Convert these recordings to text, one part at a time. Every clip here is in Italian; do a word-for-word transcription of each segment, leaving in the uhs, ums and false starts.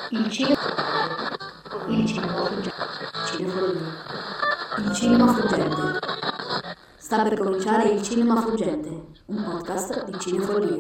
Il cinema, il cinema fuggente, cinefonia, il cinema fuggente. Sta per cominciare il cinema fuggente, un podcast di cinefonia.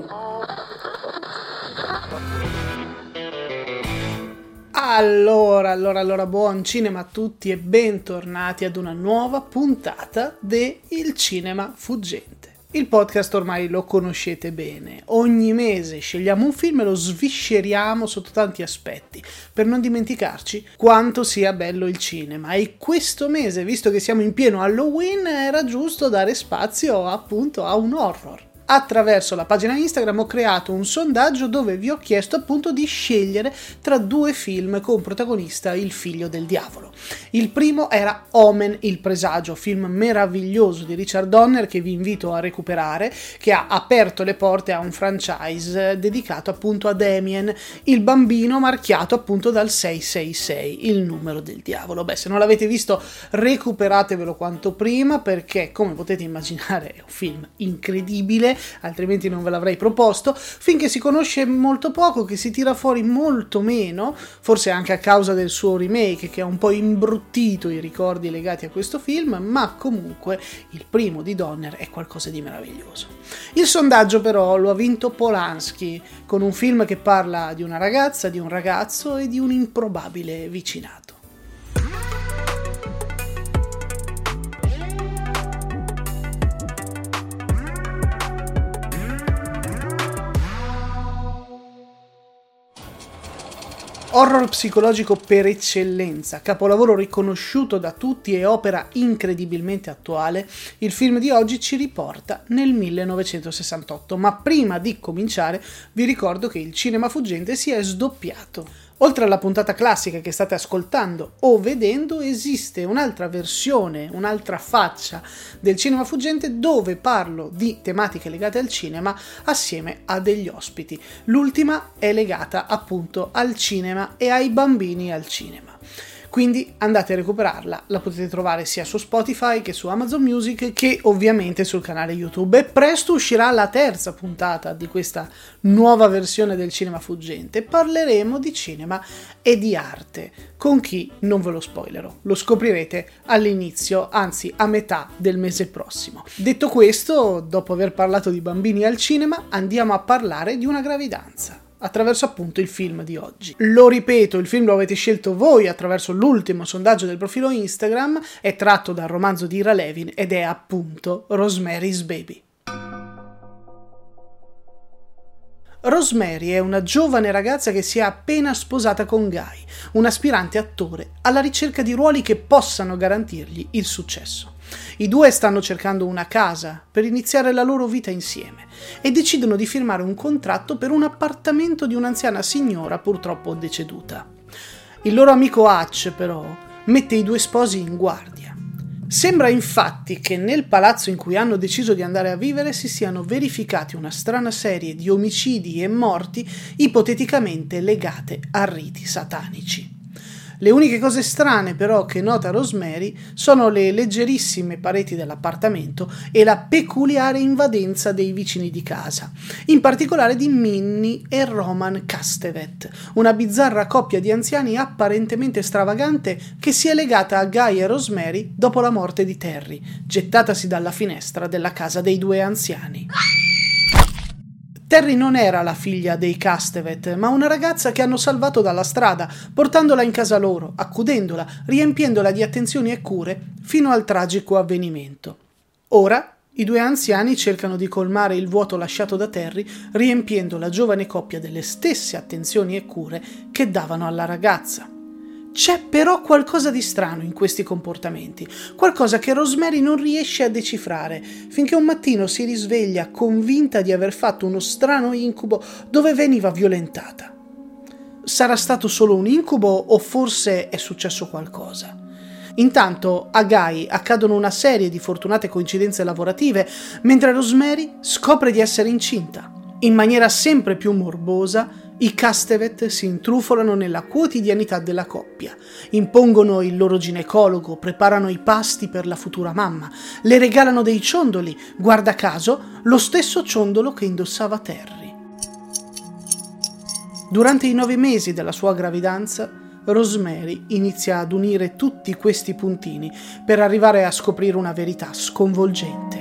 Allora, allora, allora, buon cinema a tutti e bentornati ad una nuova puntata de Il Cinema Fuggente. Il podcast ormai lo conoscete bene, ogni mese scegliamo un film e lo svisceriamo sotto tanti aspetti, per non dimenticarci quanto sia bello il cinema. E questo mese, visto che siamo in pieno Halloween, era giusto dare spazio appunto a un horror. Attraverso la pagina Instagram ho creato un sondaggio dove vi ho chiesto appunto di scegliere tra due film con protagonista il figlio del diavolo. Il primo era Omen, il presagio, film meraviglioso di Richard Donner che vi invito a recuperare, che ha aperto le porte a un franchise dedicato appunto a Damien, il bambino marchiato appunto dal sei sei sei, il numero del diavolo. Beh, se non l'avete visto recuperatevelo quanto prima, perché come potete immaginare è un film incredibile, altrimenti non ve l'avrei proposto. Finché si conosce molto poco, che si tira fuori molto meno, forse anche a causa del suo remake che ha un po' imbruttito i ricordi legati a questo film, ma comunque il primo di Donner è qualcosa di meraviglioso. Il sondaggio però lo ha vinto Polanski, con un film che parla di una ragazza, di un ragazzo e di un improbabile vicinato. Horror psicologico per eccellenza, capolavoro riconosciuto da tutti e opera incredibilmente attuale, il film di oggi ci riporta nel millenovecentosessantotto, ma prima di cominciare vi ricordo che il Cinema Fuggente si è sdoppiato. Oltre alla puntata classica che state ascoltando o vedendo, esiste un'altra versione, un'altra faccia del Cinema Fuggente dove parlo di tematiche legate al cinema assieme a degli ospiti. L'ultima è legata appunto al cinema e ai bambini al cinema. Quindi andate a recuperarla, la potete trovare sia su Spotify che su Amazon Music che ovviamente sul canale YouTube. E presto uscirà la terza puntata di questa nuova versione del Cinema Fuggente. Parleremo di cinema e di arte. Con chi? Non ve lo spoilerò, lo scoprirete all'inizio, anzi a metà del mese prossimo. Detto questo, dopo aver parlato di bambini al cinema, andiamo a parlare di una gravidanza attraverso appunto il film di oggi. Lo ripeto, il film lo avete scelto voi attraverso l'ultimo sondaggio del profilo Instagram, è tratto dal romanzo di Ira Levin ed è appunto Rosemary's Baby. Rosemary è una giovane ragazza che si è appena sposata con Guy, un aspirante attore alla ricerca di ruoli che possano garantirgli il successo. I due stanno cercando una casa per iniziare la loro vita insieme e decidono di firmare un contratto per un appartamento di un'anziana signora purtroppo deceduta. Il loro amico Hutch, però, mette i due sposi in guardia. Sembra infatti che nel palazzo in cui hanno deciso di andare a vivere si siano verificati una strana serie di omicidi e morti ipoteticamente legate a riti satanici. Le uniche cose strane però che nota Rosemary sono le leggerissime pareti dell'appartamento e la peculiare invadenza dei vicini di casa, in particolare di Minnie e Roman Castevet, una bizzarra coppia di anziani apparentemente stravagante che si è legata a Guy e Rosemary dopo la morte di Terry, gettatasi dalla finestra della casa dei due anziani. Terry non era la figlia dei Castevet, ma una ragazza che hanno salvato dalla strada, portandola in casa loro, accudendola, riempiendola di attenzioni e cure, fino al tragico avvenimento. Ora, i due anziani cercano di colmare il vuoto lasciato da Terry, riempiendo la giovane coppia delle stesse attenzioni e cure che davano alla ragazza. C'è però qualcosa di strano in questi comportamenti, qualcosa che Rosemary non riesce a decifrare, finché un mattino si risveglia convinta di aver fatto uno strano incubo dove veniva violentata. Sarà stato solo un incubo o forse è successo qualcosa? Intanto a Guy accadono una serie di fortunate coincidenze lavorative, mentre Rosemary scopre di essere incinta. In maniera sempre più morbosa, i Castevet si intrufolano nella quotidianità della coppia, impongono il loro ginecologo, preparano i pasti per la futura mamma, le regalano dei ciondoli, guarda caso lo stesso ciondolo che indossava Terry. Durante i nove mesi della sua gravidanza, Rosemary inizia ad unire tutti questi puntini per arrivare a scoprire una verità sconvolgente.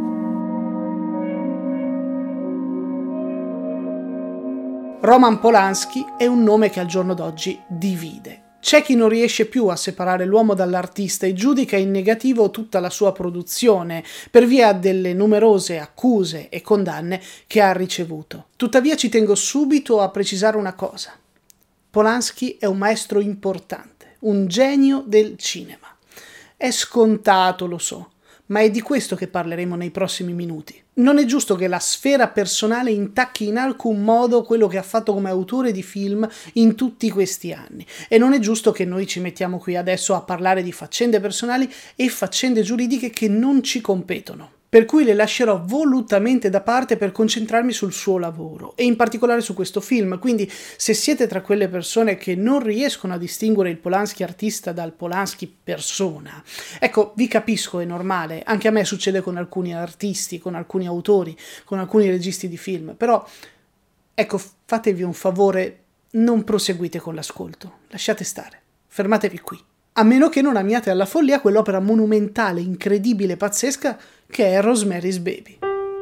Roman Polanski è un nome che al giorno d'oggi divide. C'è chi non riesce più a separare l'uomo dall'artista e giudica in negativo tutta la sua produzione per via delle numerose accuse e condanne che ha ricevuto. Tuttavia ci tengo subito a precisare una cosa. Polanski è un maestro importante, un genio del cinema. È scontato, lo so, ma è di questo che parleremo nei prossimi minuti. Non è giusto che la sfera personale intacchi in alcun modo quello che ha fatto come autore di film in tutti questi anni, e non è giusto che noi ci mettiamo qui adesso a parlare di faccende personali e faccende giuridiche che non ci competono. Per cui le lascerò volutamente da parte per concentrarmi sul suo lavoro e in particolare su questo film. Quindi se siete tra quelle persone che non riescono a distinguere il Polanski artista dal Polanski persona, ecco, vi capisco, è normale, anche a me succede con alcuni artisti, con alcuni autori, con alcuni registi di film, però ecco, fatevi un favore, non proseguite con l'ascolto, lasciate stare, fermatevi qui. A meno che non amiate alla follia quell'opera monumentale, incredibile, pazzesca che è Rosemary's Baby.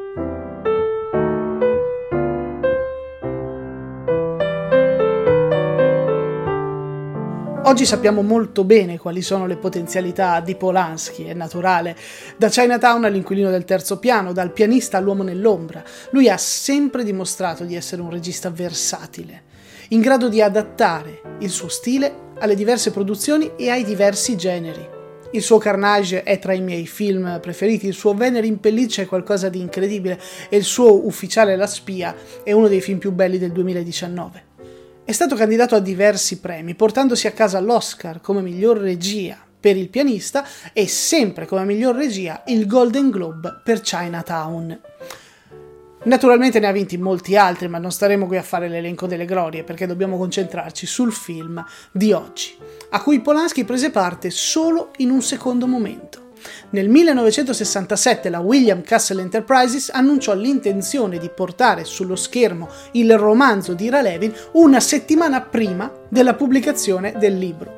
Oggi sappiamo molto bene quali sono le potenzialità di Polanski, è naturale. Da Chinatown all'Inquilino del terzo piano, dal pianista all'Uomo nell'ombra, lui ha sempre dimostrato di essere un regista versatile, in grado di adattare il suo stile alle diverse produzioni e ai diversi generi. Il suo Carnage è tra i miei film preferiti, il suo Venere in pelliccia è qualcosa di incredibile e il suo Ufficiale la spia è uno dei film più belli del duemiladiciannove. È stato candidato a diversi premi, portandosi a casa l'Oscar come miglior regia per Il pianista e sempre come miglior regia il Golden Globe per Chinatown. Naturalmente ne ha vinti molti altri, ma non staremo qui a fare l'elenco delle glorie perché dobbiamo concentrarci sul film di oggi, a cui Polanski prese parte solo in un secondo momento. Nel millenovecentosessantasette la William Castle Enterprises annunciò l'intenzione di portare sullo schermo il romanzo di Ira Levin una settimana prima della pubblicazione del libro.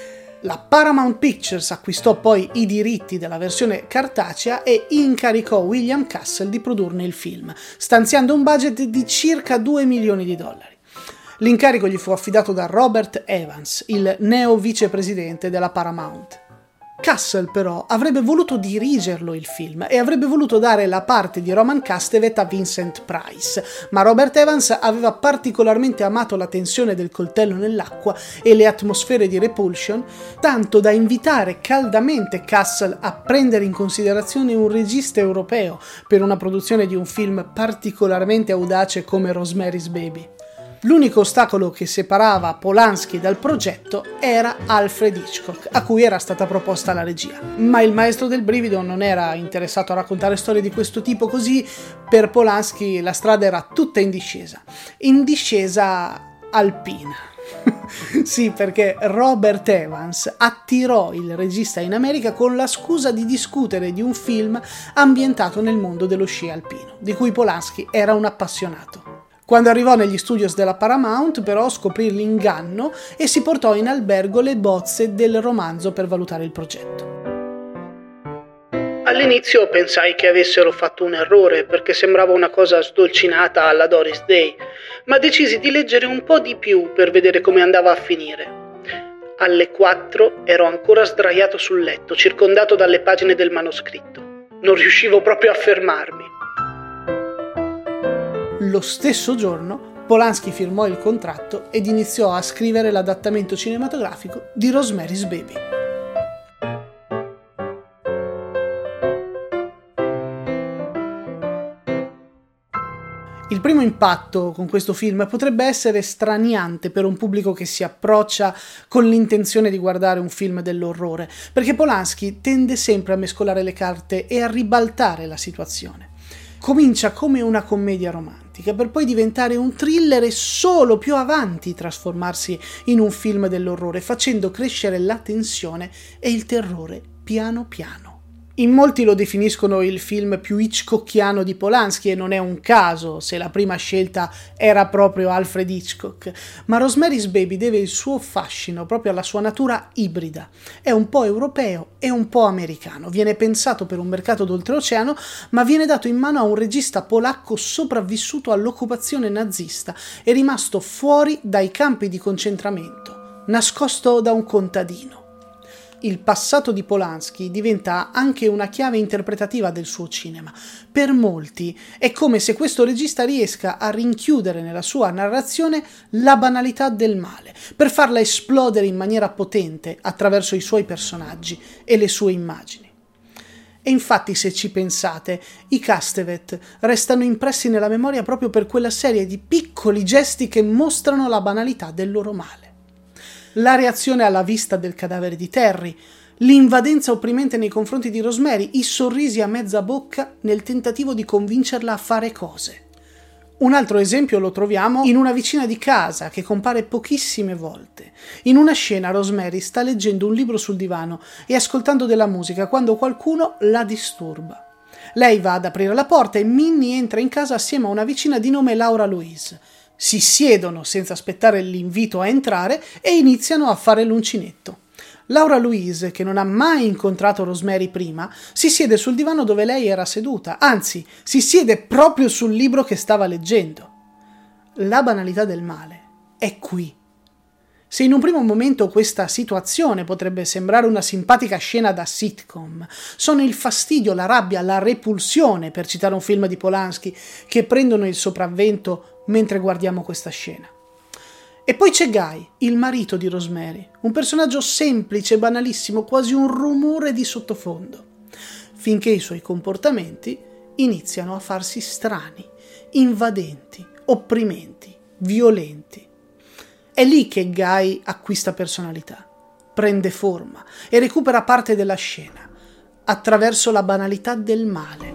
La Paramount Pictures acquistò poi i diritti della versione cartacea e incaricò William Castle di produrne il film, stanziando un budget di circa due milioni di dollari. L'incarico gli fu affidato da Robert Evans, il neo vicepresidente della Paramount. Castle però avrebbe voluto dirigerlo il film e avrebbe voluto dare la parte di Roman Castevet a Vincent Price, ma Robert Evans aveva particolarmente amato la tensione del coltello nell'acqua e le atmosfere di Repulsion, tanto da invitare caldamente Castle a prendere in considerazione un regista europeo per una produzione di un film particolarmente audace come Rosemary's Baby. L'unico ostacolo che separava Polanski dal progetto era Alfred Hitchcock, a cui era stata proposta la regia. Ma il maestro del brivido non era interessato a raccontare storie di questo tipo, così per Polanski la strada era tutta in discesa. In discesa alpina. Sì, perché Robert Evans attirò il regista in America con la scusa di discutere di un film ambientato nel mondo dello sci alpino, di cui Polanski era un appassionato. Quando arrivò negli studios della Paramount, però, scoprì l'inganno e si portò in albergo le bozze del romanzo per valutare il progetto. All'inizio pensai che avessero fatto un errore perché sembrava una cosa sdolcinata alla Doris Day, ma decisi di leggere un po' di più per vedere come andava a finire. Alle quattro ero ancora sdraiato sul letto, circondato dalle pagine del manoscritto. Non riuscivo proprio a fermarmi. Lo stesso giorno Polanski firmò il contratto ed iniziò a scrivere l'adattamento cinematografico di Rosemary's Baby. Il primo impatto con questo film potrebbe essere straniante per un pubblico che si approccia con l'intenzione di guardare un film dell'orrore, perché Polanski tende sempre a mescolare le carte e a ribaltare la situazione. Comincia come una commedia romantica per poi diventare un thriller e solo più avanti trasformarsi in un film dell'orrore, facendo crescere la tensione e il terrore piano piano. In molti lo definiscono il film più Hitchcockiano di Polanski e non è un caso se la prima scelta era proprio Alfred Hitchcock, ma Rosemary's Baby deve il suo fascino proprio alla sua natura ibrida. È un po' europeo e un po' americano, viene pensato per un mercato d'oltreoceano, ma viene dato in mano a un regista polacco sopravvissuto all'occupazione nazista e rimasto fuori dai campi di concentramento, nascosto da un contadino. Il passato di Polanski diventa anche una chiave interpretativa del suo cinema. Per molti è come se questo regista riesca a rinchiudere nella sua narrazione la banalità del male, per farla esplodere in maniera potente attraverso i suoi personaggi e le sue immagini. E infatti, se ci pensate, i Castevet restano impressi nella memoria proprio per quella serie di piccoli gesti che mostrano la banalità del loro male. La reazione alla vista del cadavere di Terry, l'invadenza opprimente nei confronti di Rosemary, i sorrisi a mezza bocca nel tentativo di convincerla a fare cose. Un altro esempio lo troviamo in una vicina di casa che compare pochissime volte. In una scena Rosemary sta leggendo un libro sul divano e ascoltando della musica quando qualcuno la disturba. Lei va ad aprire la porta e Minnie entra in casa assieme a una vicina di nome Laura Louise. Si siedono senza aspettare l'invito a entrare e iniziano a fare l'uncinetto. Laura Louise, che non ha mai incontrato Rosemary prima, si siede sul divano dove lei era seduta, anzi, si siede proprio sul libro che stava leggendo. La banalità del male è qui. Se in un primo momento questa situazione potrebbe sembrare una simpatica scena da sitcom, sono il fastidio, la rabbia, la repulsione, per citare un film di Polanski, che prendono il sopravvento mentre guardiamo questa scena. E poi c'è Guy, il marito di Rosemary, un personaggio semplice, banalissimo, quasi un rumore di sottofondo, finché i suoi comportamenti iniziano a farsi strani, invadenti, opprimenti, violenti. È lì che Guy acquista personalità, prende forma e recupera parte della scena, attraverso la banalità del male.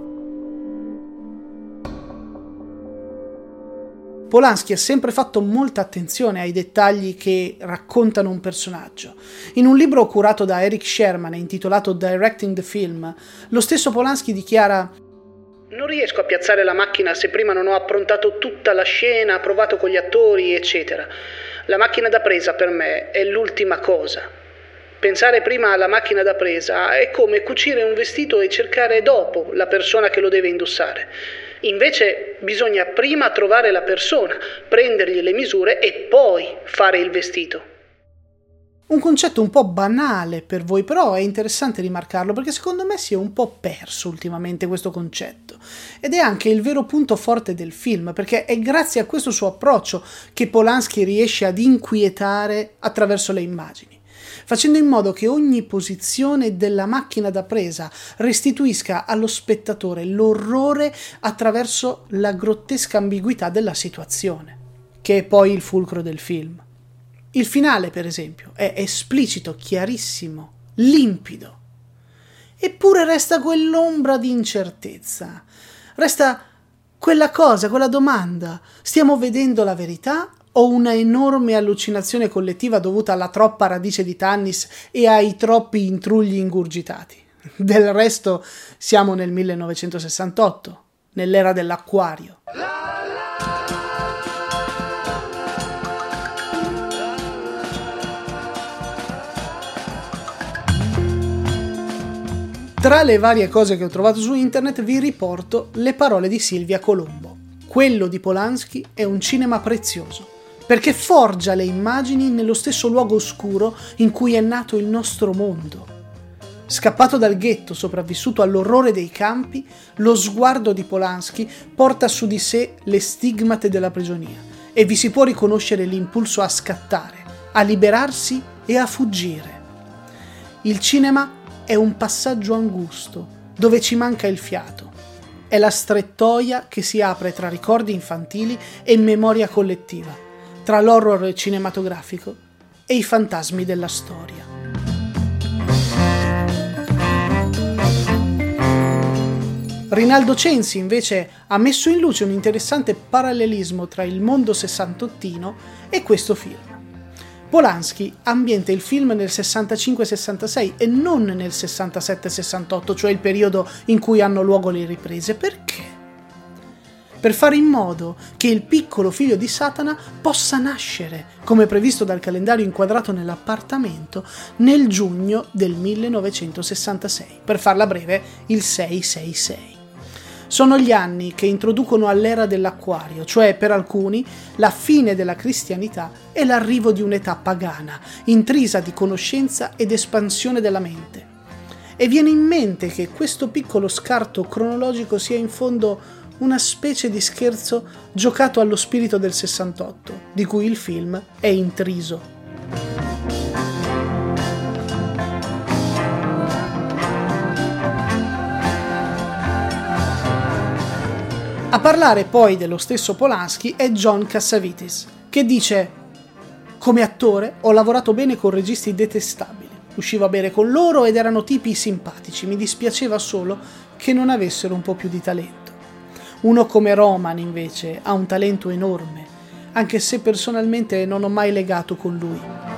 Polanski ha sempre fatto molta attenzione ai dettagli che raccontano un personaggio. In un libro curato da Eric Sherman e intitolato Directing the Film, lo stesso Polanski dichiara: «Non riesco a piazzare la macchina se prima non ho approntato tutta la scena, provato con gli attori, eccetera. La macchina da presa per me è l'ultima cosa. Pensare prima alla macchina da presa è come cucire un vestito e cercare dopo la persona che lo deve indossare. Invece bisogna prima trovare la persona, prendergli le misure e poi fare il vestito». Un concetto un po' banale per voi, però è interessante rimarcarlo perché secondo me si è un po' perso ultimamente questo concetto. Ed è anche il vero punto forte del film, perché è grazie a questo suo approccio che Polanski riesce ad inquietare attraverso le immagini, facendo in modo che ogni posizione della macchina da presa restituisca allo spettatore l'orrore attraverso la grottesca ambiguità della situazione, che è poi il fulcro del film. Il finale, per esempio, è esplicito, chiarissimo, limpido. Eppure resta quell'ombra di incertezza, resta quella cosa, quella domanda: stiamo vedendo la verità o una enorme allucinazione collettiva dovuta alla troppa radice di Tannis e ai troppi intrugli ingurgitati? Del resto siamo nel millenovecentosessantotto, nell'era dell'acquario. Tra le varie cose che ho trovato su internet vi riporto le parole di Silvia Colombo. Quello di Polanski è un cinema prezioso, perché forgia le immagini nello stesso luogo oscuro in cui è nato il nostro mondo. Scappato dal ghetto, sopravvissuto all'orrore dei campi, lo sguardo di Polanski porta su di sé le stigmate della prigionia e vi si può riconoscere l'impulso a scattare, a liberarsi e a fuggire. Il cinema è un passaggio angusto, dove ci manca il fiato. È la strettoia che si apre tra ricordi infantili e memoria collettiva, tra l'horror cinematografico e i fantasmi della storia. Rinaldo Censi, invece, ha messo in luce un interessante parallelismo tra il mondo sessantottino e questo film. Polanski ambienta il film nel sessantacinque sessantasei e non nel sessantasette sessantotto, cioè il periodo in cui hanno luogo le riprese. Perché? Per fare in modo che il piccolo figlio di Satana possa nascere, come previsto dal calendario inquadrato nell'appartamento, nel giugno del millenovecentosessantasei. Per farla breve, il sei sei sei. Sono gli anni che introducono all'era dell'acquario, cioè per alcuni la fine della cristianità e l'arrivo di un'età pagana, intrisa di conoscenza ed espansione della mente. E viene in mente che questo piccolo scarto cronologico sia in fondo una specie di scherzo giocato allo spirito del sessantotto, di cui il film è intriso. A parlare poi dello stesso Polanski è John Cassavetes, che dice: come attore ho lavorato bene con registi detestabili, uscivo a bere con loro ed erano tipi simpatici, mi dispiaceva solo che non avessero un po' più di talento. Uno come Roman, invece, ha un talento enorme, anche se personalmente non ho mai legato con lui.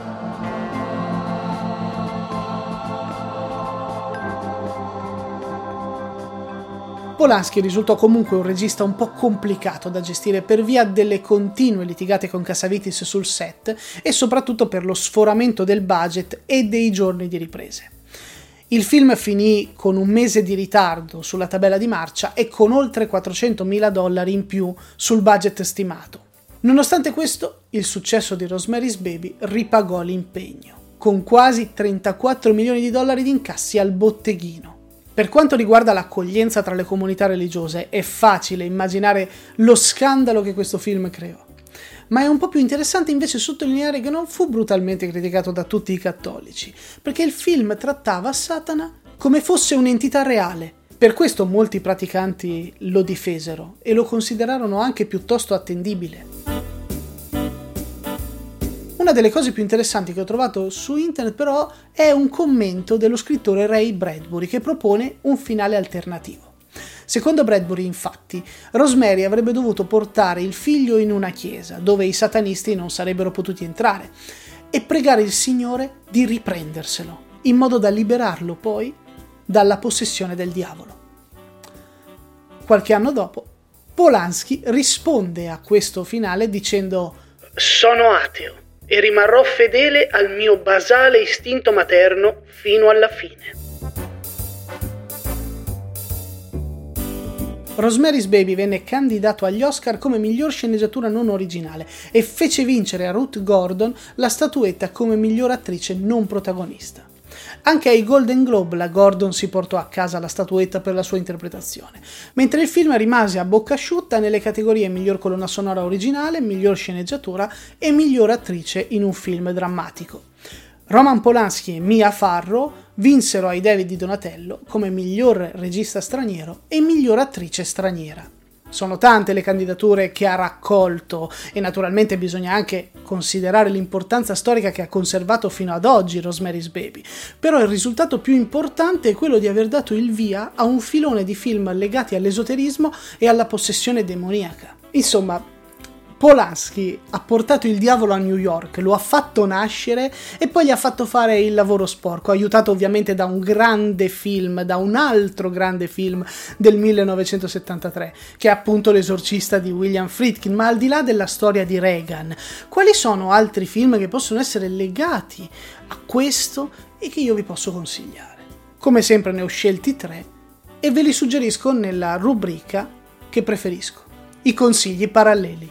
Polanski risultò comunque un regista un po' complicato da gestire per via delle continue litigate con Cassavetes sul set e soprattutto per lo sforamento del budget e dei giorni di riprese. Il film finì con un mese di ritardo sulla tabella di marcia e con oltre quattrocentomila dollari in più sul budget stimato. Nonostante questo, il successo di Rosemary's Baby ripagò l'impegno, con quasi trentaquattro milioni di dollari di incassi al botteghino. Per quanto riguarda l'accoglienza tra le comunità religiose, è facile immaginare lo scandalo che questo film creò. Ma è un po' più interessante invece sottolineare che non fu brutalmente criticato da tutti i cattolici, perché il film trattava Satana come fosse un'entità reale. Per questo molti praticanti lo difesero e lo considerarono anche piuttosto attendibile. Una delle cose più interessanti che ho trovato su internet però è un commento dello scrittore Ray Bradbury che propone un finale alternativo. Secondo Bradbury, infatti, Rosemary avrebbe dovuto portare il figlio in una chiesa, dove i satanisti non sarebbero potuti entrare, e pregare il Signore di riprenderselo, in modo da liberarlo poi dalla possessione del diavolo. Qualche anno dopo, Polanski risponde a questo finale dicendo: «Sono ateo e rimarrò fedele al mio basale istinto materno fino alla fine». Rosemary's Baby venne candidato agli Oscar come miglior sceneggiatura non originale e fece vincere a Ruth Gordon la statuetta come miglior attrice non protagonista. Anche ai Golden Globe la Gordon si portò a casa la statuetta per la sua interpretazione, mentre il film rimase a bocca asciutta nelle categorie miglior colonna sonora originale, miglior sceneggiatura e miglior attrice in un film drammatico. Roman Polanski e Mia Farrow vinsero ai David di Donatello come miglior regista straniero e miglior attrice straniera. Sono tante le candidature che ha raccolto e naturalmente bisogna anche considerare l'importanza storica che ha conservato fino ad oggi Rosemary's Baby, però il risultato più importante è quello di aver dato il via a un filone di film legati all'esoterismo e alla possessione demoniaca. Insomma, Polanski ha portato il diavolo a New York, lo ha fatto nascere e poi gli ha fatto fare il lavoro sporco, aiutato ovviamente da un grande film, da un altro grande film del millenovecentosettantatré, che è appunto L'Esorcista di William Friedkin. Ma al di là della storia di Reagan, quali sono altri film che possono essere legati a questo e che io vi posso consigliare? Come sempre ne ho scelti tre e ve li suggerisco nella rubrica che preferisco, i consigli paralleli.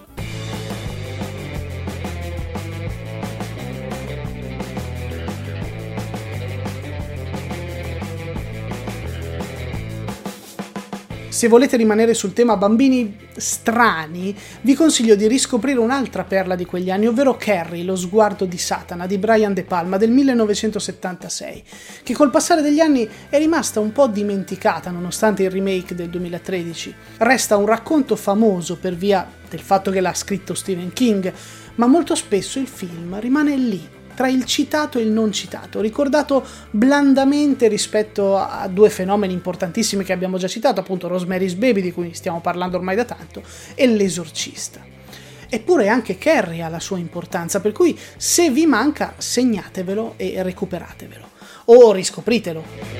Se volete rimanere sul tema bambini strani, vi consiglio di riscoprire un'altra perla di quegli anni, ovvero Carrie, lo sguardo di Satana di Brian De Palma del millenovecentosettantasei, che col passare degli anni è rimasta un po' dimenticata nonostante il remake del duemilatredici. Resta un racconto famoso per via del fatto che l'ha scritto Stephen King, ma molto spesso il film rimane lì, tra il citato e il non citato, ricordato blandamente rispetto a due fenomeni importantissimi che abbiamo già citato, appunto Rosemary's Baby, di cui stiamo parlando ormai da tanto, e L'Esorcista. Eppure anche Carrie ha la sua importanza, per cui se vi manca segnatevelo e recuperatevelo, o riscopritelo.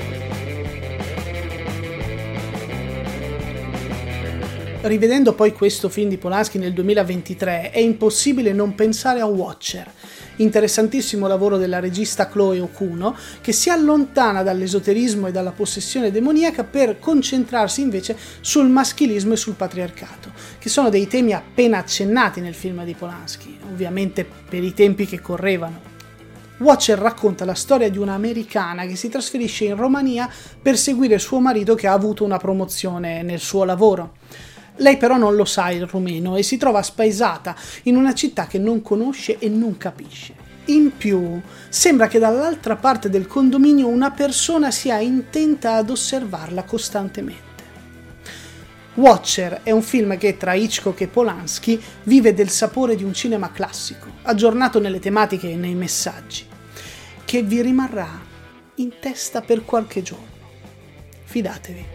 Rivedendo poi questo film di Polanski nel duemilaventitré è impossibile non pensare a Watcher, interessantissimo lavoro della regista Chloe Okuno, che si allontana dall'esoterismo e dalla possessione demoniaca per concentrarsi invece sul maschilismo e sul patriarcato, che sono dei temi appena accennati nel film di Polanski, ovviamente per i tempi che correvano. Watcher racconta la storia di un'americana che si trasferisce in Romania per seguire suo marito che ha avuto una promozione nel suo lavoro. Lei però non lo sa il rumeno e si trova spaesata in una città che non conosce e non capisce. In più, sembra che dall'altra parte del condominio una persona sia intenta ad osservarla costantemente. Watcher è un film che tra Hitchcock e Polanski vive del sapore di un cinema classico, aggiornato nelle tematiche e nei messaggi, che vi rimarrà in testa per qualche giorno. Fidatevi.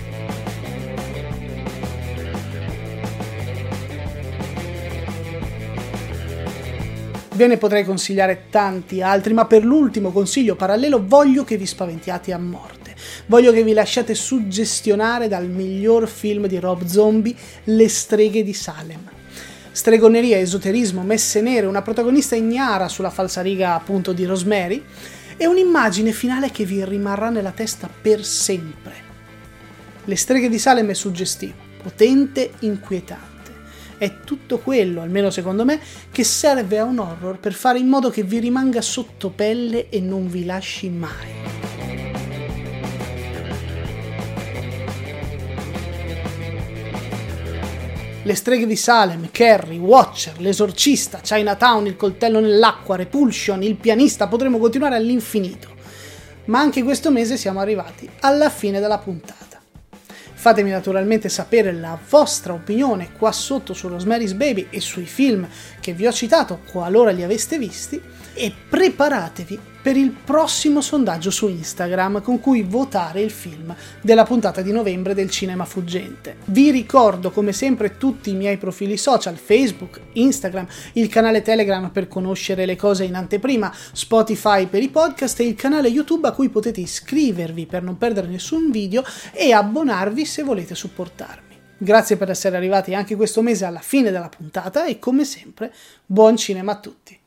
Ve ne potrei consigliare tanti altri, ma per l'ultimo consiglio parallelo voglio che vi spaventiate a morte. Voglio che vi lasciate suggestionare dal miglior film di Rob Zombie, Le streghe di Salem. Stregoneria, esoterismo, messe nere, una protagonista ignara sulla falsariga appunto di Rosemary e un'immagine finale che vi rimarrà nella testa per sempre. Le streghe di Salem è suggestivo, potente, inquietante. È tutto quello, almeno secondo me, che serve a un horror per fare in modo che vi rimanga sotto pelle e non vi lasci mai. Le streghe di Salem, Carrie, Watcher, L'esorcista, Chinatown, Il coltello nell'acqua, Repulsion, Il pianista, potremmo continuare all'infinito. Ma anche questo mese siamo arrivati alla fine della puntata. Fatemi naturalmente sapere la vostra opinione qua sotto su Rosemary's Baby e sui film che vi ho citato qualora li aveste visti e preparatevi per il prossimo sondaggio su Instagram con cui votare il film della puntata di novembre del Cinema Fuggente. Vi ricordo come sempre tutti i miei profili social, Facebook, Instagram, il canale Telegram per conoscere le cose in anteprima, Spotify per i podcast e il canale YouTube a cui potete iscrivervi per non perdere nessun video e abbonarvi se volete supportarmi. Grazie per essere arrivati anche questo mese alla fine della puntata e come sempre buon cinema a tutti.